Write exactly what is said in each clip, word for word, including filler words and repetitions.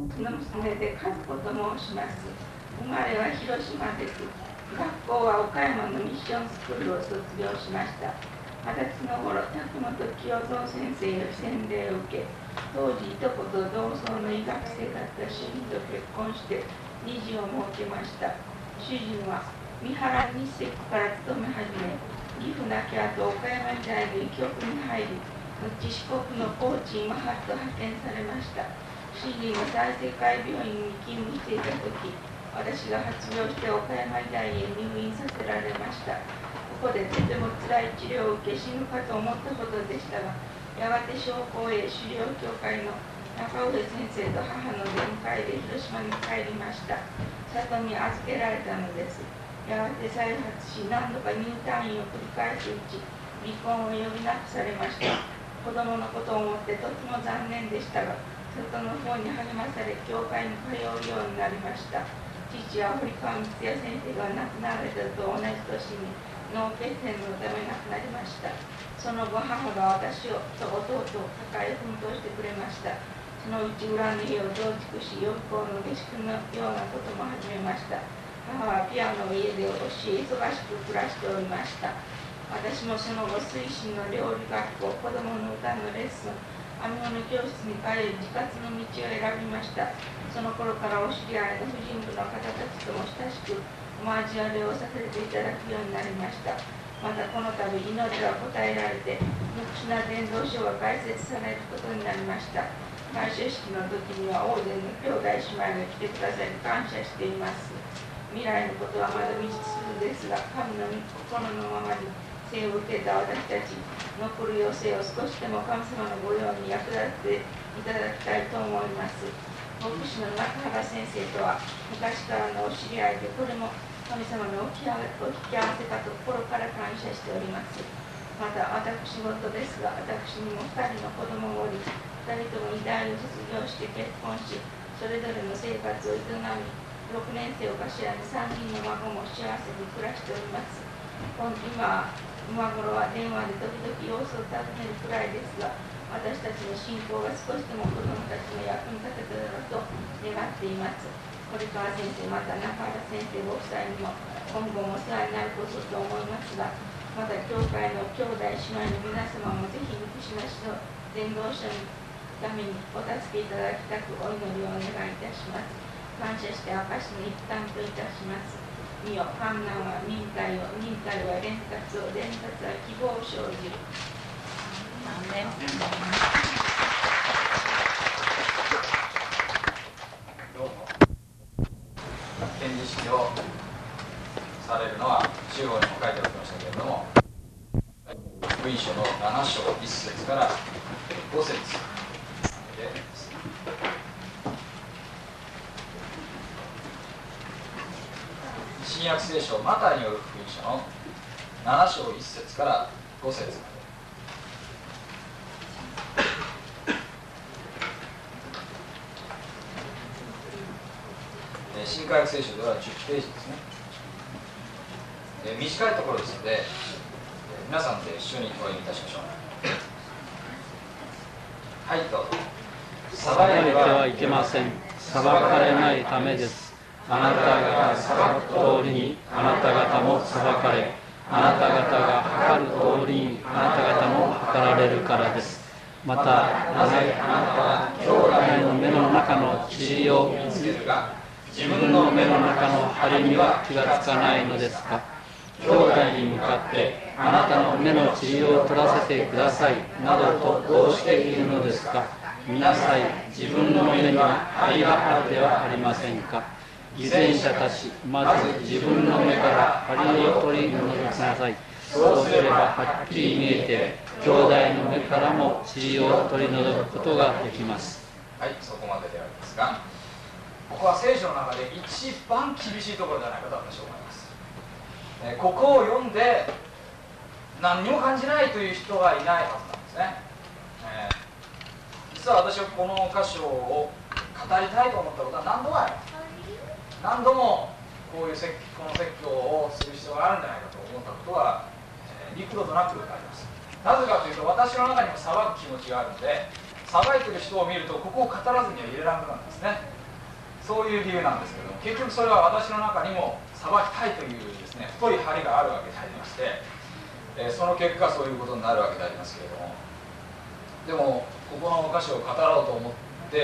の娘で和子と申します。生まれは広島です。学校は岡山のミッションスクールを卒業しました。二十歳の頃、滝本清三先生より洗礼を受け、当時いとこと同窓の医学生だった主人と結婚して二児を設けました。主人は三原日赤から勤め始め、岐阜亡き後岡山時代で医局に入り、後四国の高知今八と派遣されました。主人が済生会病院に勤務していた時、私が発病して岡山医大へ入院させられました。ここでとても辛い治療を受け死ぬかと思ったほどでしたが、やがて商工へ狩猟協会の中上先生と母の出迎えで広島に帰りました。里に預けられたのです。やがて再発し、何度か入退院を繰り返すうち、離婚を余儀なくされました。子供のことを思ってとても残念でしたが、里の方に励まされ、教会に通うようになりました。父は堀川光也先生が亡くなられたと同じ年に脳血栓のため亡くなりました。その後、母が私をと弟を抱え奮闘してくれました。そのうち裏の家を増築し、予備校の下宿のようなことも始めました。母はピアノを家で教え、忙しく暮らしておりました。私もその後、推進の料理学校、子供の歌のレッスン、編み物教室に通い、自活の道を選びました。その頃からお知り合いの婦人部の方たちとも親しく、お交わりをさせていただくようになりました。またこの度、祈りは答えられて、特殊な伝道書が開設されることになりました。開所式の時には大勢の兄弟姉妹が来てくださり、感謝しています。未来のことはまだ未知数ですが、神の御心のままに生を受けた私たち、残る余生を少しでも神様の御用に役立てていただきたいと思います。牧師の中原先生とは昔からのお知り合いで、これも神様のお引き合わせかと心から感謝しております。また私事ですが、私にもふたりの子供がおり、ふたりとも医大を卒業して結婚し、それぞれの生活を営み、ろくねん生を頭にさんにんの孫も幸せに暮らしております。今、今頃は電話で時々様子を尋ねるくらいですが、私たちの信仰が少しでも子供たちの役に立てたらと願っています。堀川先生、また中原先生ご夫妻にも今後もお世話になることと思いますが、また教会の兄弟姉妹の皆様もぜひ福島市の伝道者のためにお助けいただきたくお祈りをお願いいたします。感謝して証の一端といたします。見よ、観難は忍耐を、忍耐は伝達を、伝達は希望を生じる。アーメン。 どうも。展示式をされるのは中央にも書いておきましたけれども、福音書のなな章いっ節からご節で、新約聖書マタイによる福音書のなな章いっ節からご節まで。新科学聖書ではじゅっページですね。え短いところですので、え皆さんで一緒にお読みいたしましょう。はい、どうぞ。 裁かれてはいけません。裁かれないためです。あなたが裁く通りにあなた方も裁かれ、あなた方が測る通りにあなた方も測られるからです。また、なぜあなたは兄弟の目の中の塵を見つけるが、自分の目の中の針には気がつかないのですか。兄弟に向かって、あなたの目の塵を取らせてくださいなどとどうしているのですか。見なさい、自分の目には針があるではありませんか。偽善者たち、まず自分の目から針を取り除きなさい。そうすればはっきり見えて、兄弟の目からも塵を取り除くことができます。 はい、そこまででありますが、ここは聖書の中で一番厳しいところではないかと私は思います。えここを読んで何にも感じないという人はいないはずなんですね。えー、実は私はこの箇所を語りたいと思ったことは何度もあります。何度もこういう説この説教をする必要があるんじゃないかと思ったことは、えー、幾度となくあります。なぜかというと、私の中にも裁く気持ちがあるので、 裁いてる人を見るとここを語らずには入れなくなるんですね。そういう理由なんですけども、結局それは私の中にも裁きたいというですね太い針があるわけでありまして、えー、その結果そういうことになるわけでありますけれども、でもここのお箇所を語ろうと思って、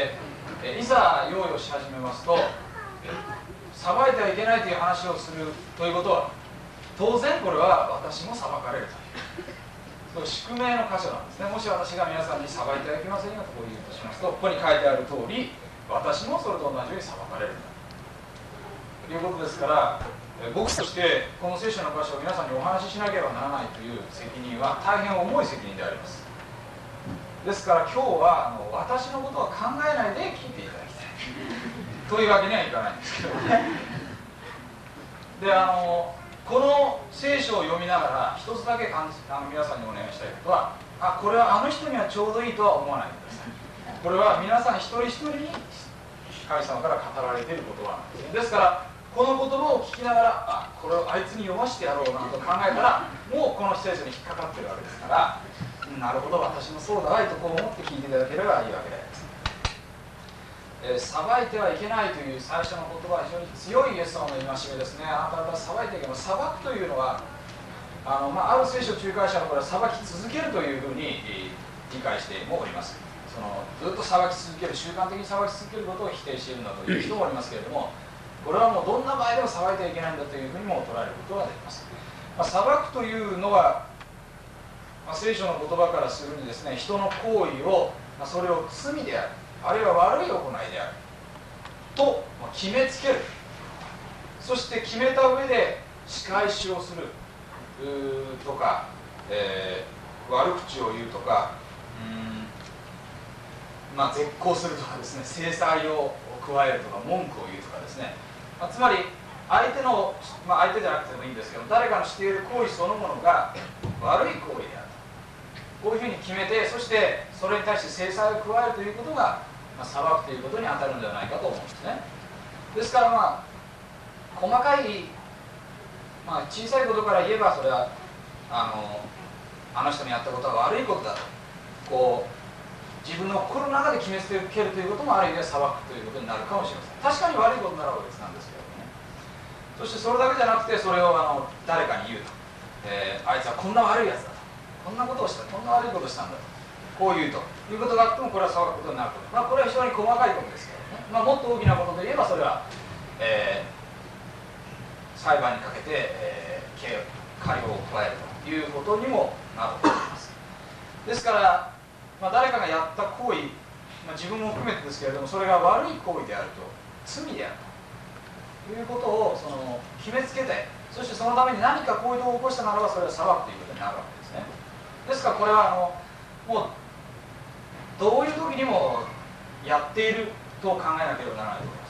えー、いざ用意をし始めますと、えー、裁いてはいけないという話をするということは当然これは私も裁かれるという宿命の箇所なんですね。もし私が皆さんに裁いてはいけませんよとこう言うとしますと、ここに書いてある通り私もそれと同じように裁かれるんだということですから、僕としてこの聖書の箇所を皆さんにお話ししなければならないという責任は大変重い責任であります。ですから今日はあの私のことは考えないで聞いていただきたいというわけにはいかないんですけどね。であのこの聖書を読みながら一つだけ感じあの皆さんにお願いしたいことは、あこれはあの人にはちょうどいいとは思わないでください。これは皆さん一人一人に神様から語られている言葉なんですね。ですからこの言葉を聞きながら、あこれをあいつに読ませてやろうなと考えたらもうこの聖書に引っかかってるわけですから、なるほど私もそうだわいとこう思って聞いていただければいいわけであります。えー、裁いてはいけないという最初の言葉は非常に強いイエス様の戒めですね。あなた方は裁いていけば、裁くというのはあの、まあ、ある聖書仲介者のこれは裁き続けるというふうに、えー、理解してもおります。そのずっと裁き続ける、習慣的に裁き続けることを否定しているんだという人もおりますけれども、これはもうどんな場合でも裁いてはいけないんだというふうにも捉えることができます。まあ、裁くというのは、まあ、聖書の言葉からするにですね、人の行為を、まあ、それを罪である、あるいは悪い行いであると決めつける、そして決めた上で仕返しをするとか、えー、悪口を言うとか、うーん、まあ、絶交するとかですね、制裁を加えるとか文句を言うとかですね、まあ、つまり相手の、まあ、相手じゃなくてもいいんですけど、誰かのしている行為そのものが悪い行為であると、こういうふうに決めて、そしてそれに対して制裁を加えるということが、まあ、裁くということに当たるんではないかと思うんですね。ですからまあ細かい、まあ、小さいことから言えばそれはあのあの人にやったことは悪いことだとこう自分の心の中で決めつけるということもある意味で裁くということになるかもしれません。確かに悪いことならば別なんですけどね。そしてそれだけじゃなくてそれをあの誰かに言うと、えー、あいつはこんな悪いやつだと、こんなことをした、こんな悪いことをしたんだとこう言うということがあってもこれは裁くことになると、まあ、これは非常に細かいことですけどね、まあ、もっと大きなことで言えばそれは、えー、裁判にかけて、えー、刑過料を加えるということにもなると思います。ですから、まあ、誰かがやった行為、まあ、自分も含めてですけれどもそれが悪い行為であると、罪であるということをその決めつけて、そしてそのために何か行為を起こしたならばそれは裁くということになるわけですね。ですからこれはあのもうどういう時にもやっていると考えなければならないと思います。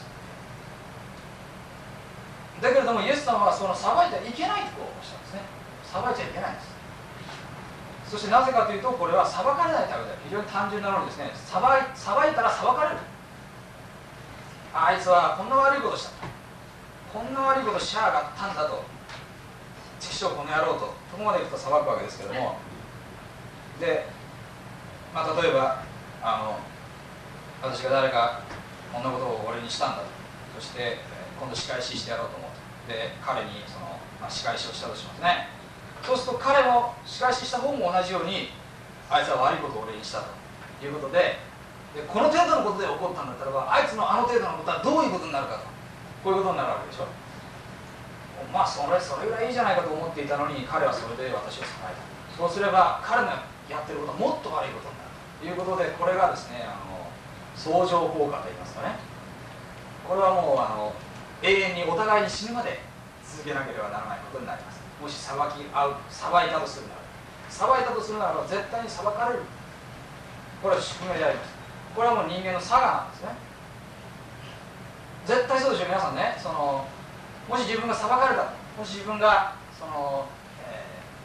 だけれどもイエス様はその裁いてはいけないとおっしゃるんですね。裁いちゃいけないんです。そしてなぜかというとこれは裁かれないためで非常に単純なのにですね、裁い、裁いたら裁かれる。あいつはこんな悪いことした、こんな悪いことしやがったんだと、畜生この野郎とここまでいくと裁くわけですけれども、で、まあ、例えばあの私が誰かこんなことを俺にしたんだと、そして今度仕返ししてやろうと思うと、で彼にその、まあ、仕返しをしたとしますね。そうすると彼も仕返しした方も同じようにあいつは悪いことを俺にしたということで、でこの程度のことで起こったんだったらばあいつのあの程度のことはどういうことになるかと、こういうことになるわけでしょ。まあそれそれぐらいいいじゃないかと思っていたのに彼はそれで私を裁いた。そうすれば彼のやってることはもっと悪いことになるということで、これがですねあの相乗効果といいますかね、これはもうあの永遠にお互いに死ぬまで続けなければならないことになります。もし裁き合う裁いたとするなら裁いたとするならば絶対に裁かれる、これは宿命であります。これはもう人間の差がなんですね。絶対そうでしょ皆さんね。そのもし自分が裁かれた、もし自分がその、え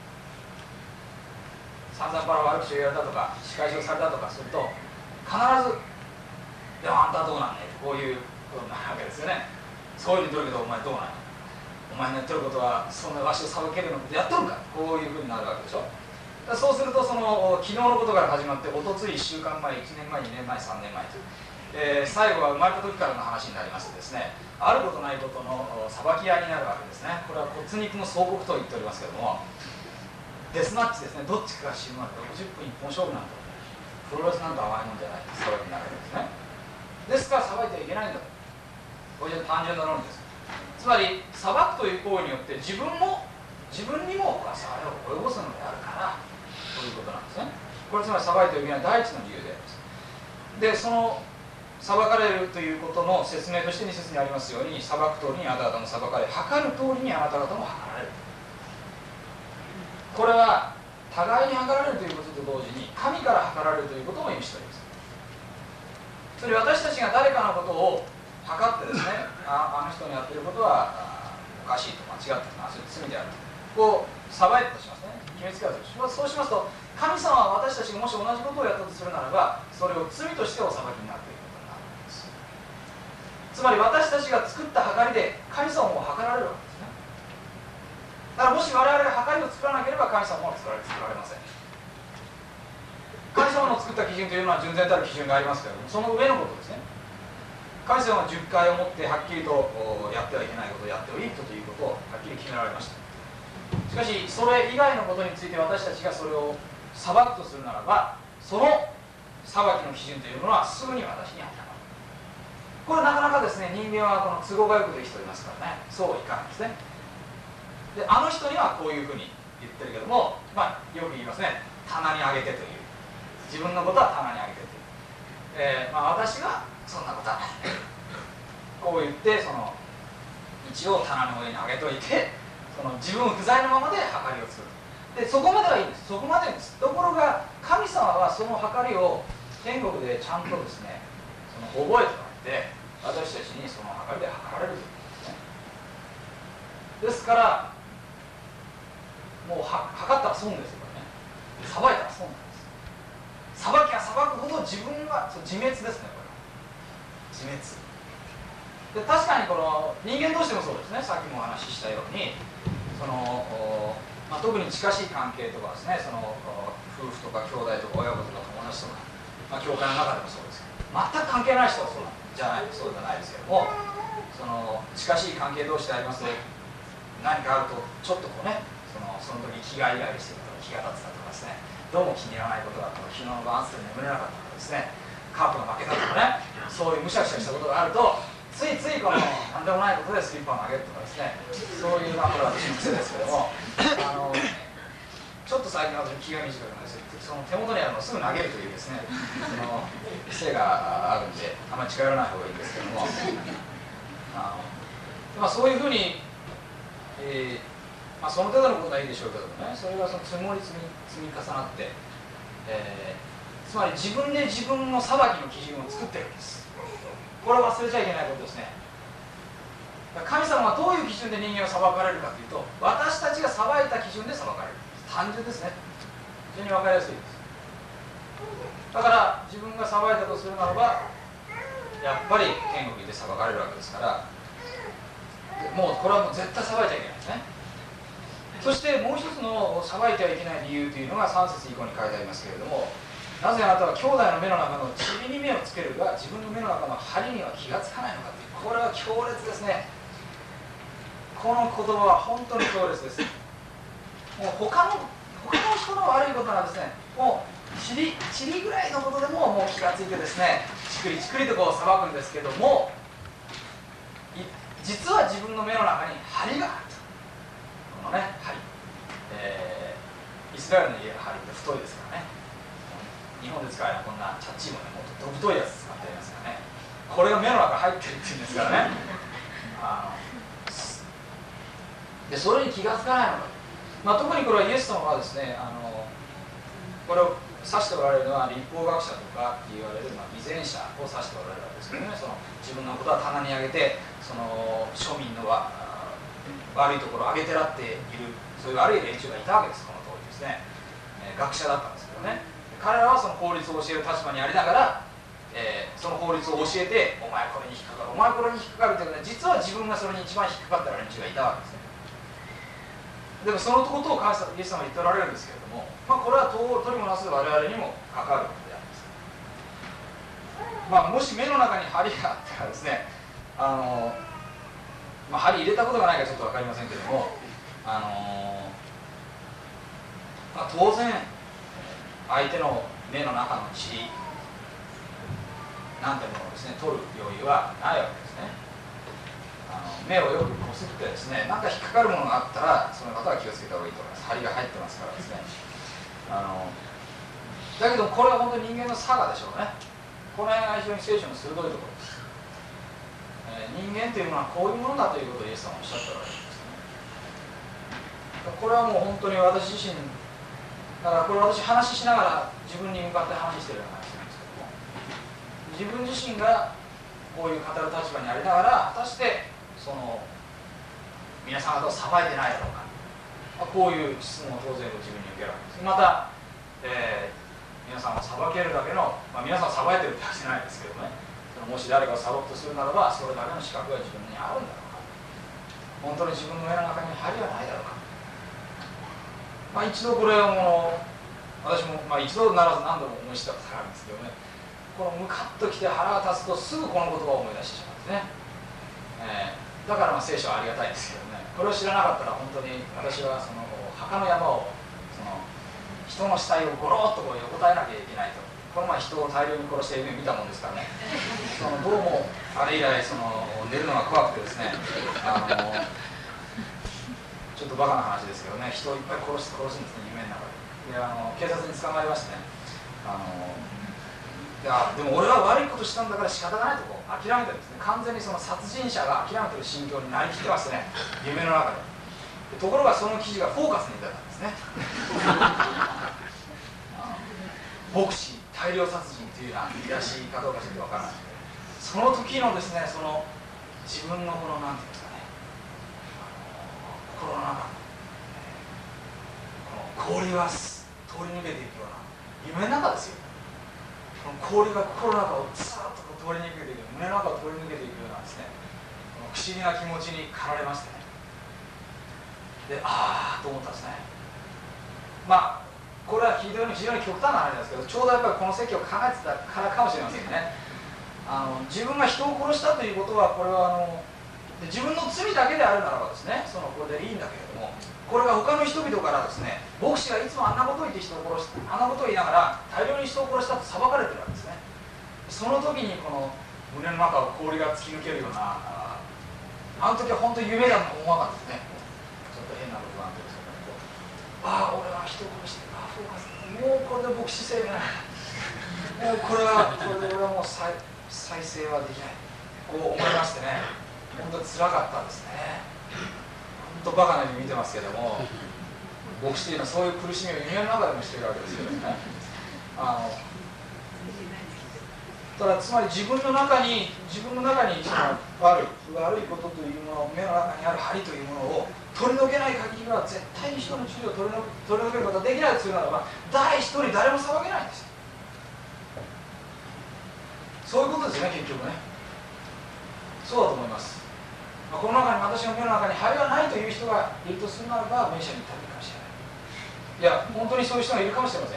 ー、散々パラ悪口を言われたとか仕返しをされたとかすると必ず「でもあんたはどうなんね」こういうことになるわけですよね。そういうふうに言うけどお前どうなんや、お前のやってることはそんなわしを裁けるようなことやっとるか、こういうふうになるわけでしょ。 そうするとその昨日のことから始まっておとついいっしゅうかんまえ、いちねんまえ、にねんまえ、さんねんまえと、えー、最後は生まれた時からの話になりますとですね、あることないことの裁き合いになるわけですね。これは骨肉の相国と言っておりますけれども、デスマッチですね、どっちかが死ぬまでろくじゅっぷん一本勝負なんだ。プロレスなんて甘いもんじゃないそういうふうになるわけですね。ですから裁いてはいけないんだと。これじゃ単純な論理です。つまり裁くという行為によって自分も自分にも災いを及ぼすのであるからということなんですね。これつまり裁いてはいけない第一の理由であります。で、その裁かれるということの説明としてに節にありますように、裁く通りにあなた方も裁かれ、測る通りにあなた方も測られる。これは互いに測られるということと同時に神から測られるということも意味しております。つまり私たちが誰かのことを測ってですね、あ, あの人のやっていることはおかしいと間違ってるな、それ罪であるとこう裁いたとしますね、決めつけたとします。そうしますと神様は私たちがもし同じことをやったとするならば、それを罪としてお裁きになっていることになるんです。つまり私たちが作った計りで神様も測られるわけですね。だからもし我々が計りを作らなければ神様も作られ作られません。神様の作った基準というのは純然たる基準がありますけれども、その上のことですね。神様はじゅっかいをもってはっきりとやってはいけないことをやってはいいということをはっきり決められました。しかしそれ以外のことについて私たちがそれを裁くとするならば、その裁きの基準というものはすぐに私に当てはまる。これなかなかですね、人間はこの都合がよくできておりますからね、そうはいかないですね。で、あの人にはこういうふうに言ってるけども、まあ、よく言いますね、棚にあげてという、自分のことは棚にあげてという、えーまあ、私がそんなことはないこう言って、その一応棚の上にあげといて、その自分不在のままで計りを作る。で、そこまではいいんです。そこまでです。ところが神様はその計りを天国でちゃんとですね、その覚えておいて、私たちにその計りで計られるということですね。ですからもうは測ったら損ですよね。裁いたら損なんです。裁きが裁くほど自分は自滅ですね。これは自滅で、確かにこの人間同士でもそうですね。さっきもお話ししたように、その、まあ、特に近しい関係とかですね、その夫婦とか兄弟とか親子とか友達とか、まあ、教会の中でもそうですけど、全く関係ない人はそうじゃないそうじゃないですけども、その近しい関係同士でありますと、何かあるとちょっとこうね、そのその時気がイライラしてるとか気が立つだとかですね、どうも気に入らないことがあったとか、昨日の晩睡眠れなかったとかですね、カープが負けたとかね、そういうむしゃくしゃしたことがあると、ついついこの何でもないことでスリッパを投げるとかですね、そういう、まあこれは私の癖ですけども、あのちょっと最近は気が短くなりすぎて、その手元にあるのをすぐ投げるというですね、その癖があるんで、あまり近寄らない方がいいんですけども、あのまあ、そういうふうに、えーまあ、その程度のことはいいでしょうけどもね、それがその積もり積み積み重なって、えー、つまり自分で自分の裁きの基準を作っているんです。これは忘れちゃいけないことですね。神様はどういう基準で人間を裁かれるかというと、私たちが裁いた基準で裁かれる。単純ですね。非常に分かりやすいです。だから自分が裁いたとするならば、やっぱり天国で裁かれるわけですから、もうこれはもう絶対裁いちゃいけないですね。そしてもう一つの裁いてはいけない理由というのがさん節以降に書いてありますけれども、なぜあなたは兄弟の目の中の塵に目をつけるが自分の目の中の針には気がつかないのかという、これは強烈ですね。この言葉は本当に強烈です。もう他の他の人の悪いことなんですね、もう塵塵ぐらいのことでももう気がついてですね、ちくりちくりとこう裁くんですけども、実は自分の目の中に針があると。このね、針、えー、イスラエルの家の針って太いですからね、日本で使えばこんなチャッチーもね、もっとど太いやつ使ってありますからね、これが目の中に入ってるっていうんですからねあので、それに気がつかないのか、まあ、特にこれはイエス様はですね、あのこれを指しておられるのは立法学者とかって言われる、まあ、偽善者を指しておられるわけですけどね、その自分のことは棚に上げて、その庶民のは悪いところを上げてらっている、そういう悪い連中がいたわけです。この当時ですね、えー、学者だったんですけどね、彼らはその法律を教える立場にありながら、えー、その法律を教えて、お前これに引っかかる、お前これに引っかかるというのは、実は自分がそれに一番引っかかった連中がいたわけですね。 でもそのことをイエス様は言っておられるんですけれども、まあ、これは取りもなす我々にも関わることであります。まあ、もし目の中に針があったらですね、あの、まあ、針入れたことがないかちょっと分かりませんけれども、あのまあ、当然相手の目の中の血なんてものをですね取る余裕はないわけですね。あの目をよくこすってですね、なんか引っかかるものがあったらその方は気をつけた方がいいと思います。針が入ってますからですね。あのだけどこれは本当に人間の差がでしょうね。この辺が非常に聖書の鋭いところです。えー、人間というものはこういうものだということをイエス様はおっしゃっておられるんですね。これはもう本当に私自身だからこれ私話しながら自分に向かって話しているような話なんですけども、自分自身がこういう語る立場にありながら果たしてその皆さん方を裁いてないだろうか、まあ、こういう質問を当然ご自分に受けるわけです。また、えー、皆さんを裁けるだけの、まあ、皆さんを裁いてるって話じゃないですけどね、そのもし誰かを裁くとするならばそれだけの資格が自分にあるんだろうか、本当に自分の目の中に針はないだろうか。まあ、一度これはもう私も、まあ、一度ならず何度も思い知ったことがあるんですけどね、このムカッときて腹が立つとすぐこの言葉を思い出してしまうんですね、えー、だからまあ聖書はありがたいですけどね、これを知らなかったら本当に私はその墓の山をその人の死体をゴロッとこう横たえなきゃいけないと、この前人を大量に殺している夢見たもんですからね、そのどうもあれ以来その寝るのが怖くてですね、あのちょっとバカな話ですけどね、人をいっぱい殺す殺すんですね、夢の中で。であの警察に捕まりましてね、あのいやでも俺は悪いことしたんだから仕方がないとこう諦めてるんですね。完全にその殺人者が諦めてる心境になりきってますね、夢の中で。でところがその記事がフォーカスに出たんですね牧師大量殺人というような見出しかどうかちょっとわからない。その時のですね、その自分のこのなんていうんですかね、心の中のこの氷が通り抜けていくような夢の中ですよ。この氷が心の中をずっと通り抜けていく、胸の中を通り抜けていくようなですね、この不思議な気持ちに駆られましてね。で、ああと思ったんですね。まあこれは非常に非常に極端な話なんですけど、ちょうどやっぱりこの説教を考えてたからかもしれませんね。あの自分が人を殺したということはこれはあの自分の罪だけであるならばですね、そのこれでいいんだけれども、これが他の人々からですね、牧師がいつもあんなことを言って人を殺した、あんなことを言いながら大量に人を殺したと裁かれてるわけですね。その時にこの胸の中を氷が突き抜けるような、あ, あの時は本当に夢だと思わなかったですね。ちょっと変なことなんですけど、ああ俺は人を殺してる、ああそうか、もうこれで牧師生命もうこれはこれで俺はもう 再, 再生はできない、こう思いましてね、本当につらかったんですね。本当バカなように見てますけども、牧師というのはそういう苦しみを夢の中でもしているわけですけどね。あのただつまり自分の中に自分の中にその悪い悪いことというもの、目の中にある針というものを取り除けない限りは絶対に人の治療を取りの取り除けることができないとするならば、誰一人誰も騒げないんですよ。そういうことですよね、結局ね。そうだと思います。まあ、この中に私の目の中に針がないという人がいるとするならば、名車に至るかもしれない。いや本当にそういう人がいるかもしれません。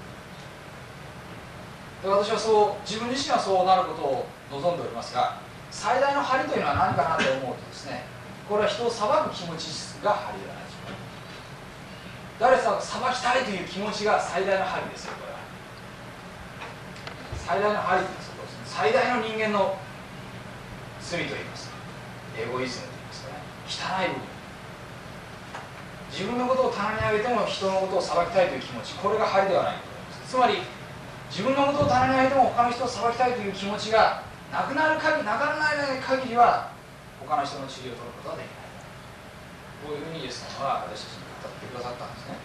で私はそう自分自身はそうなることを望んでおりますが、最大の針というのは何かなと思うとですね、これは人を裁く気持ちが針ではないでしょう。誰かを裁きたいという気持ちが最大の針ですよ。これは最大の針というのは最大の人間の罪といいますか、エゴイズムといいますかね、汚い部分、自分のことを棚に上げても人のことを裁きたいという気持ち、これが針ではないと思います。つまり自分のことを棚に上げても他の人を裁きたいという気持ちがなくなる限り、なくならない限りは他の人の治療を取ることはできない。こういうふうにイエス様は私たちに語ってくださったんですね。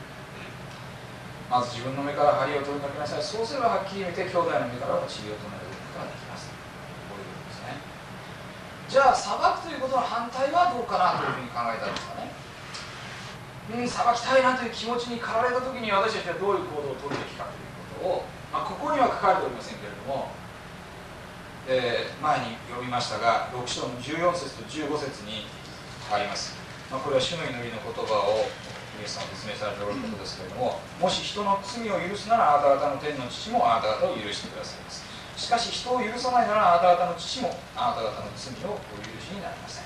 まず自分の目から針を取り除きなさい。そうすればはっきり見て兄弟の目からも治療を止めることができます。こういうことですね。じゃあ裁くということの反対はどうかなというふうに考えたんですかね。うん、裁きたいなという気持ちに駆られた時に私たちはどういう行動を取るべきかということを、まあ、ここには書かれておりませんけれども、えー、前に読みましたがろく章のじゅうよん節とじゅうご節にあります。 まあ、これは主の祈りの言葉をイエス様が説明されておることですけれども、もし人の罪を許すならあなた方の天の父もあなた方を許してくださいます。しかし人を許さないならあなた方の父もあなた方の罪をお許しになりません。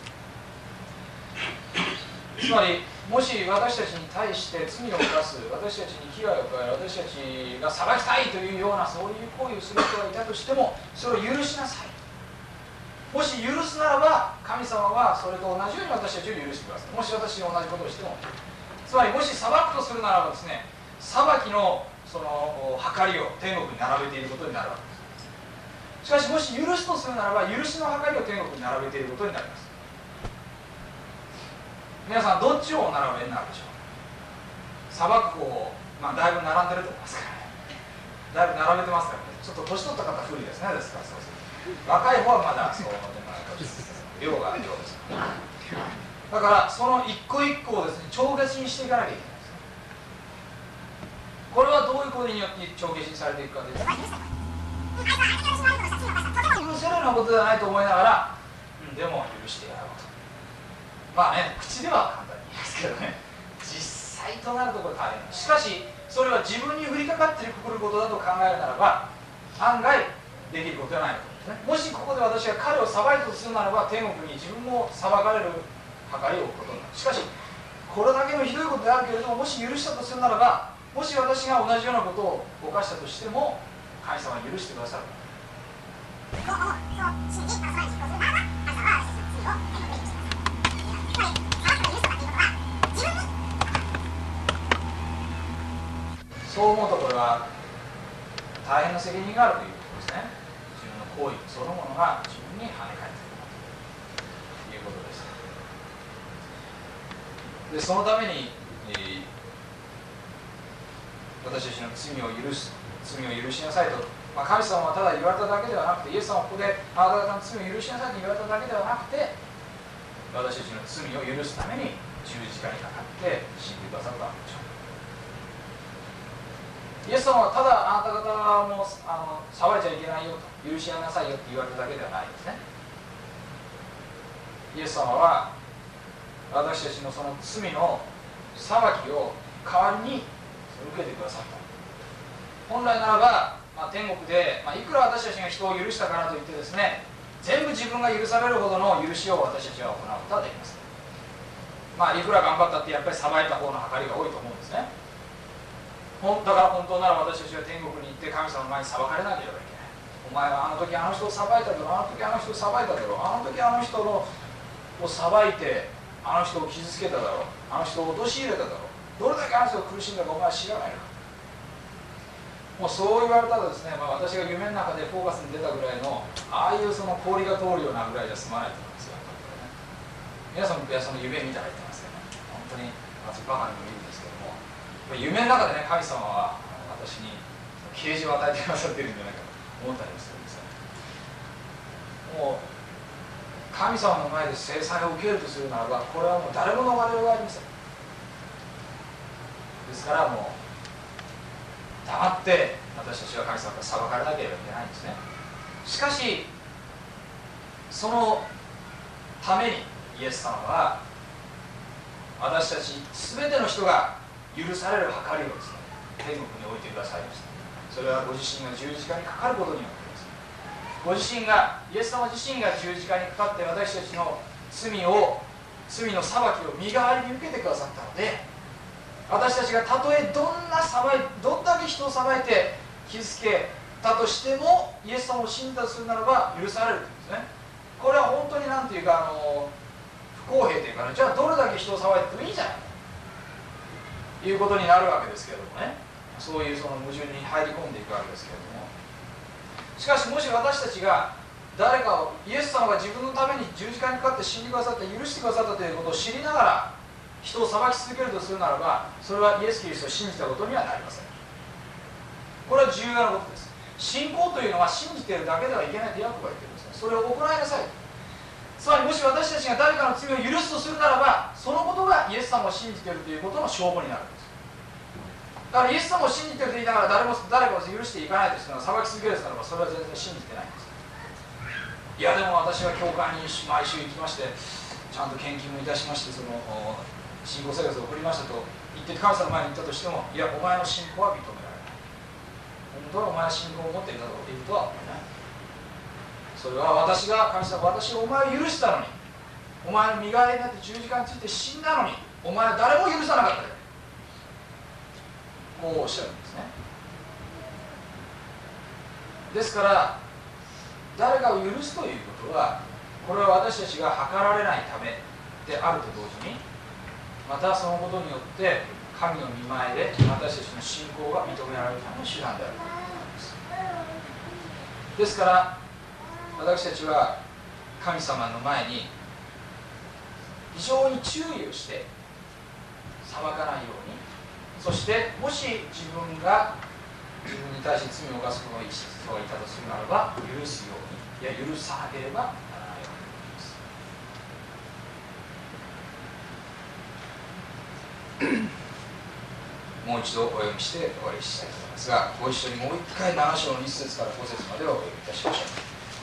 つまりもし私たちに対して罪を犯す、私たちに危害を加える、私たちが裁きたいというようなそういう行為をする人がいたとしても、それを許しなさい。もし許すならば神様はそれと同じように私たちを許してください。もし私が同じことをしても、つまりもし裁くとするならばですね、裁きのその計りを天国に並べていることになるわけです。しかしもし許すとするならば許しの計りを天国に並べていることになります。皆さんどっちをお並べになるでしょう。裁く方を、まあ、だいぶ並んでると思いますからね。だいぶ並べてますからね。ちょっと年取った方不利ですね。ですからそうすると若い方はまだそうでもないかもしれないですけど、量が量ですから、ね、だからその一個一個をですね帳消しにしていかなきゃいけないです。これはどういうことによって帳消しにされていくかというと、許せるようなことではないと思いながら、うん、でも許してやろうと。まあね、口では簡単に言いますけどね、実際となるところ大変。しかしそれは自分に降りかかってくることだと考えるならば案外できることではないことですね。もしここで私が彼を裁いたとするならば天国に自分も裁かれる計りを置くことになる。しかしこれだけのひどいことであるけれども、もし許したとするならば、もし私が同じようなことを犯したとしても神様は許してくださる。そう思うとこれは大変な責任があるということですね。自分の行為そのものが自分に跳ね返ってくるということです。でそのために、えー、私たちの罪を許す罪を許しなさいと、まあ、神様はただ言われただけではなくて、イエス様はここであなた方の罪を許しなさいと言われただけではなくて、私たちの罪を許すために十字架にかかって死んでくださったわけでしょう。イエス様はただあなた方もあの騒いじゃいけないよと、許しなさいよって言われただけではないですね。イエス様は私たちのその罪の裁きを代わりに受けてくださった。本来ならば、まあ、天国で、まあ、いくら私たちが人を許したからといってですね、全部自分が許されるほどの許しを私たちは行うことはできます。まあいくら頑張ったってやっぱり裁いた方の計りが多いと思うんですね。だから本当なら私たちは天国に行って神様の前に裁かれなければいけない。お前はあの時あの人を裁いただろう、あの時あの人を裁いただろう、あの時あの人のを裁いてあの人を傷つけただろう、あの人を陥れただろう、どれだけあの人が苦しんだかお前は知らないのか。もうそう言われたらですね、まあ、私が夢の中でフォーカスに出たぐらいのああいうその氷が通るようなぐらいじゃ済まないと思うんですよ。皆さんもその夢見たら言ってますよね。本当に私バカにも言うんですけども、夢の中でね、神様は私に啓示を与えてくださっているんじゃないかと思ったりもするんですよ。もう神様の前で制裁を受けるとするならば、これはもう誰も逃れようがありません。ですからもう黙って私たちは神様から裁かれなければいけないんですね。しかしそのためにイエス様は私たち全ての人が許される計りをですね、天国に置いてくださいました。それはご自身が十字架にかかることによってです。ご自身が、イエス様自身が十字架にかかって私たちの罪を、罪の裁きを身代わりに受けてくださったので、私たちがたとえどんな裁い、どんだけ人を裁いて傷つけたとしても、イエス様を信じたとするならば許されるというんですね。これは本当になんていうか、あの不公平というかね、じゃあどれだけ人を裁いてもいいじゃないということになるわけですけれどもね。そういうその矛盾に入り込んでいくわけですけれども、しかしもし私たちが誰かを、イエス様が自分のために十字架にかかって死んでくださって許してくださったということを知りながら人を裁き続けるとするならば、それはイエス・キリストを信じたことにはなりません。これは重要なことです。信仰というのは信じているだけではいけないとヤコブが言ってるんですね。それを行いなさい。つまりもし私たちが誰かの罪を許すとするならば、そのことがイエス様を信じているということの証拠になるんです。だからイエス様を信じていると言いながら誰も誰かを許していかないとするなら、裁き続けるとするならば、それは全然信じてないんです。いやでも私は教会に毎週行きましてちゃんと献金もいたしまして、その信仰生活を送りましたと言って神様の前に言ったとしても、いや、お前の信仰は認められない。本当はお前は信仰を持っていたというとは思えない。それは私が、神様、私がお前を許したのに、お前の身代わりになって十字架について死んだのに、お前は誰も許さなかったよ。こうおっしゃるんですね。ですから誰かを許すということは、これは私たちが計られないためであると同時に、またそのことによって神の御前で私たちの信仰が認められるための手段であるということです。ですから私たちは神様の前に非常に注意をして裁かないように、そしてもし自分が自分に対して罪を犯す人がいたとするならば、許すように、いや許さなければならないわけです。もう一度お読みして終わりにしたいと思いますが、ご一緒にもう一回なな章のいっ節からご節までをお読みいたしましょう。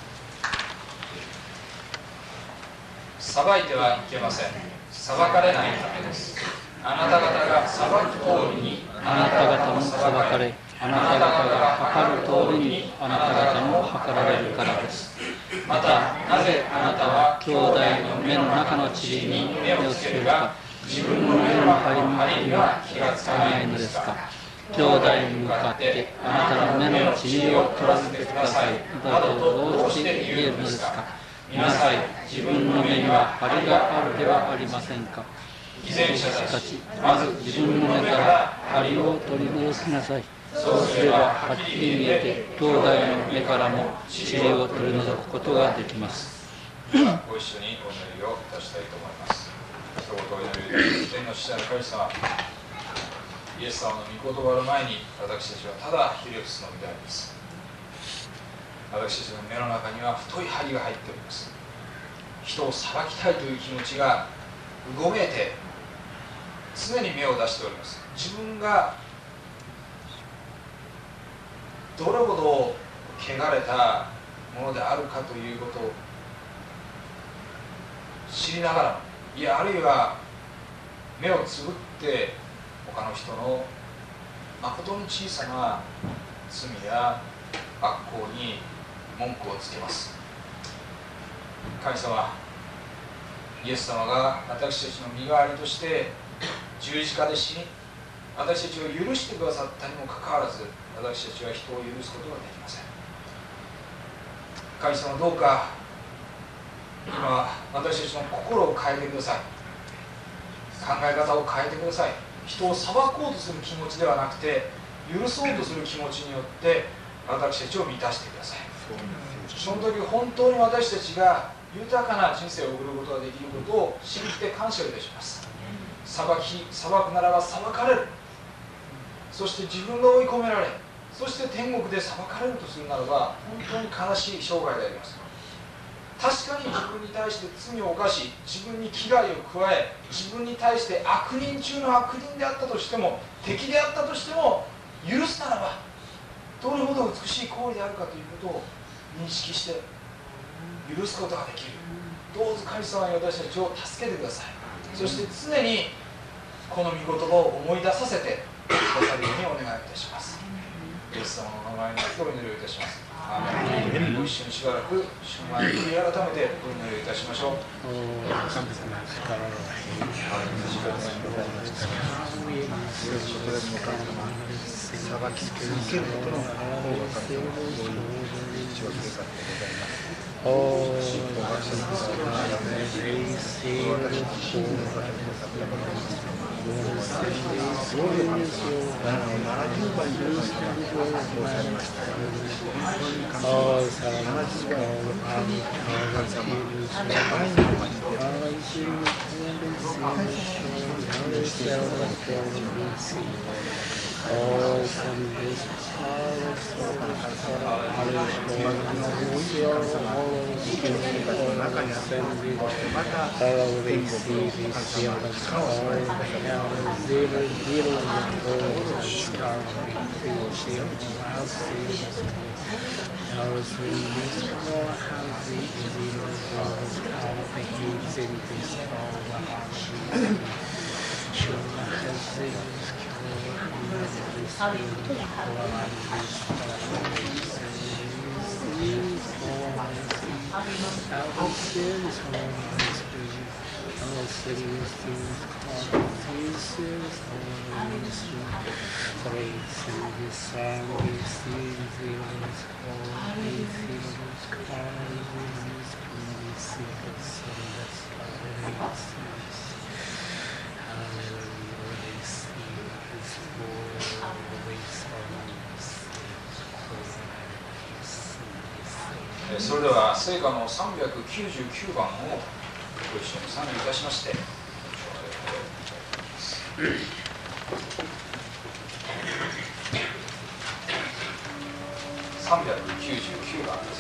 裁いてはいけません。裁かれないためです。あなた方が裁く通りにあなた方も裁かれ、あなた方が計る通りにあなた方も計られるからです。 また、なぜあなたは兄弟の目の中の塵に目をつけるか、自分の目の針には気がつかないのですか。兄弟に向かって、あなたの目の塵を取らせてくださいなどとどうして言えるのですか。見なさい、自分の目には針があるではありませんか。 偽善者たち、 まず自分の目から針を取り除きなさい。そうすればはっきり見えて、兄弟の目からも塵を取り除くことができます。 ご一緒にお祈りをいたしたいと思います。一言お祈り、天の父なる神様、イエス様の御言葉の前に私たちはただひれ伏すのみであります。私たちの目の中には太い針が入っております。人を裁きたいという気持ちがうごめいて常に目を出しております。自分がどれほど汚れたものであるかということを知りながらも、いやあるいは目をつぶって他の人の誠に小さな罪や悪行に文句をつけます。神様、イエス様が私たちの身代わりとして十字架で死に、私たちを許してくださったにもかかわらず、私たちは人を許すことができません。神様、どうか今私たちの心を変えてください。考え方を変えてください。人を裁こうとする気持ちではなくて、許そうとする気持ちによって私たちを満たしてください。その時本当に私たちが豊かな人生を送ることができることを信じて感謝をいたします。裁き、裁くならば裁かれる。そして自分が追い込められ、そして天国で裁かれるとするならば、本当に悲しい生涯であります。確かに自分に対して罪を犯し、自分に危害を加え、自分に対して悪人中の悪人であったとしても、敵であったとしても、許すならばどれほど美しい行為であるかということを認識して許すことができる。どうぞ神様に私たちを助けてください。そして常にこの御言葉を思い出させてくださるようにお願いいたします。イエス様の名前にお祈りをいたします。アーメン。ご一緒にしばらく主の前に悔い改めてお祈りをいたしましょう。 裁きつける受けることの方が神様はそういう道は計画でございます。信仰が神様がやめ私たち信じる方になったからそういう神様ななじゅうばいの神様が発動されましたよ。本当に神様ななじゅうばいの神様愛のままに出会い All from this power, all それでは聖歌のさんびゃくきゅうじゅうきゅうばんをご一緒に賛美いたしましてさんびゃくきゅうじゅうきゅうばんです。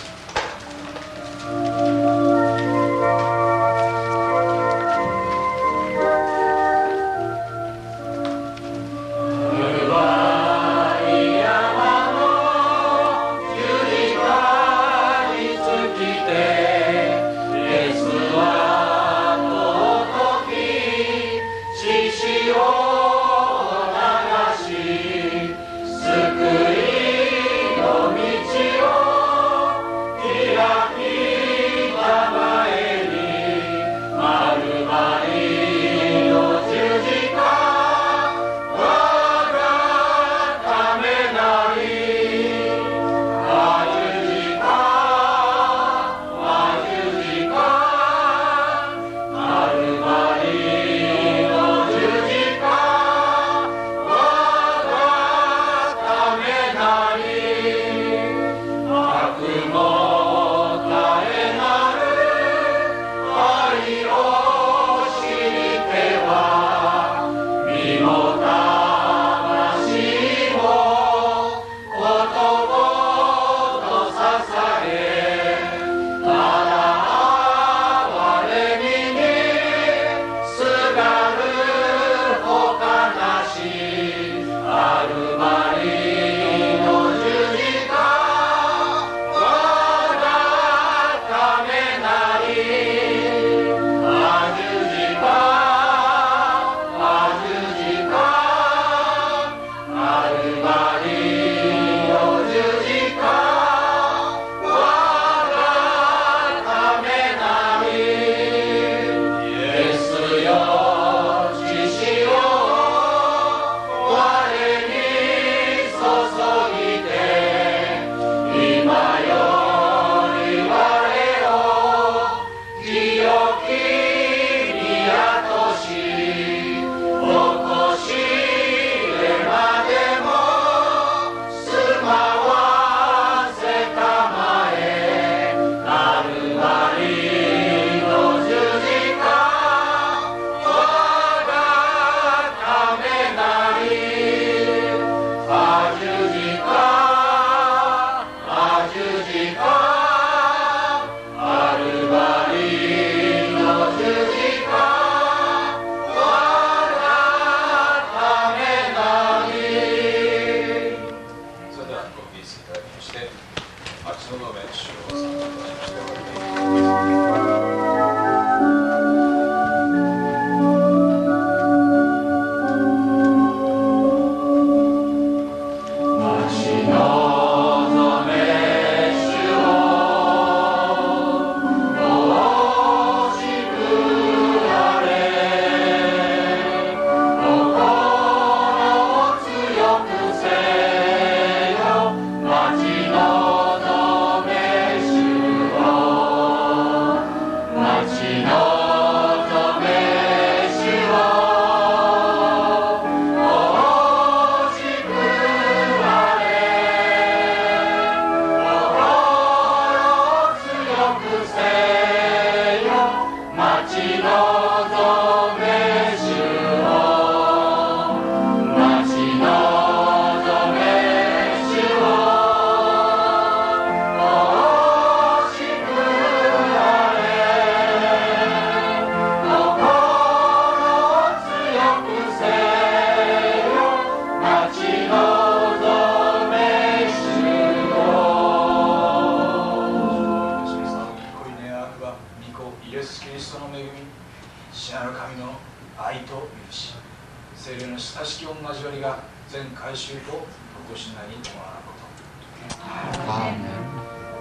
全改宗とお越しなりに伴うこと。 アーメン。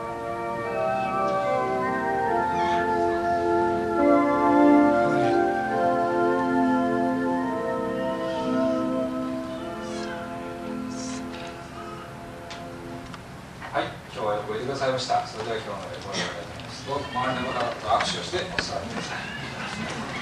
はい、今日はよくおいでくださいました。それでは今日のレポートをやりますと、周りの方と握手をしてお座りください。